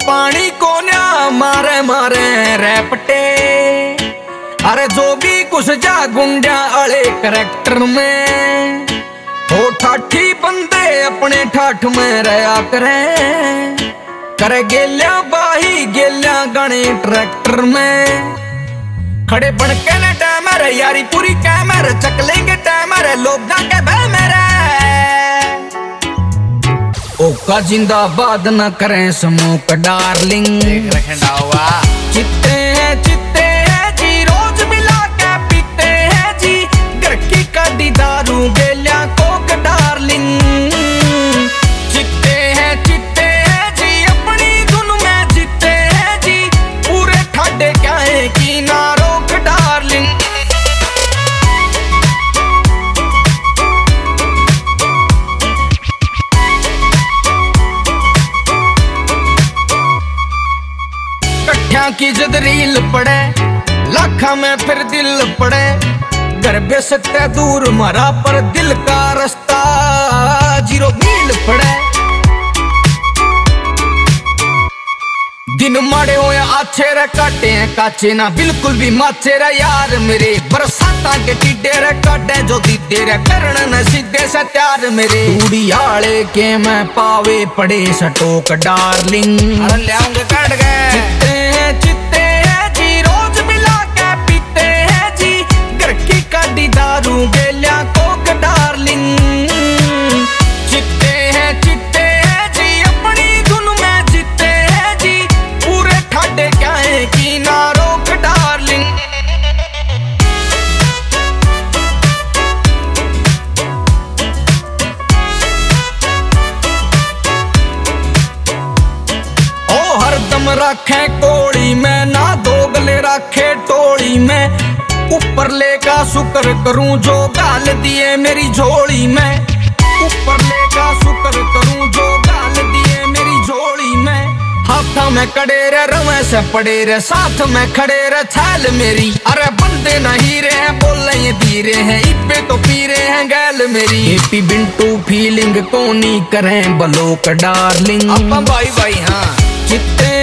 पानी को न्या मारे मारे रैपटे। अरे जो भी कुछ जा गुंडा अड़े करैक्टर में हो ठाठी बंदे अपने ठाठ में रहा करे गेल्या बाही गेल्या गाने ट्रैक्टर में खड़े बन के न डैमर यारी पूरी कैमर चक लेंगे टैमर लोग के बह मेरे ओका जिंदाबाद न करें समूह डार्लिंग चित्ते हैं जी रोज मिला के पीते हैं जी घर की कड़ी दारू गेल्या कोक डार्लिंग चित्ते हैं जी अपनी धुन में जीते हैं जी पूरे ठाडे क्या है कि ना रोक डार्लिंग। की जद रील पड़े लाखा में फिर दिल पड़े घर बेसकते दूर मरा पर दिल का रास्ता 0 मील पड़े। दिन माड़े हो या अच्छे रे काटे हैं काचे ना बिल्कुल भी माचे रे यार मेरे बरसाता के टिड्डे रे काटे जो दीदे रे करण न सीधे से त्यार मेरे उड़ी आले के मैं पावे पड़े सटोक डार्लिंग। अरे ले आऊंगे काट गए चित्ते हैं जी रोज मिला के पीते हैं जी घर की कड़ी दारू गेल्या कोक डार्लिंग चित्ते हैं जी अपनी धुन में जीते हैं जी पूरे ठाडे क्या है कि ना रोक डार्लिंग। ओ हरदम रखे कोड़ी में ना दोगले रखे टोली में ऊपर लेका शुक्र करूं जो गाल दिए मेरी झोली में ऊपर लेका शुक्र करूं जो गाल दिए मेरी झोली में हाथा में कड़े रे रवे से पड़े रे साथ में खड़े रे छैल मेरी। अरे बंदे नहीं रहे बोले ये धीरे हैं इब्बे तो पी रहे हैं गैल मेरी हैप्पी बिंटू फीलिंग कोनी करें बलोक डार्लिंग अपन भाई भाई हाँ चित्ते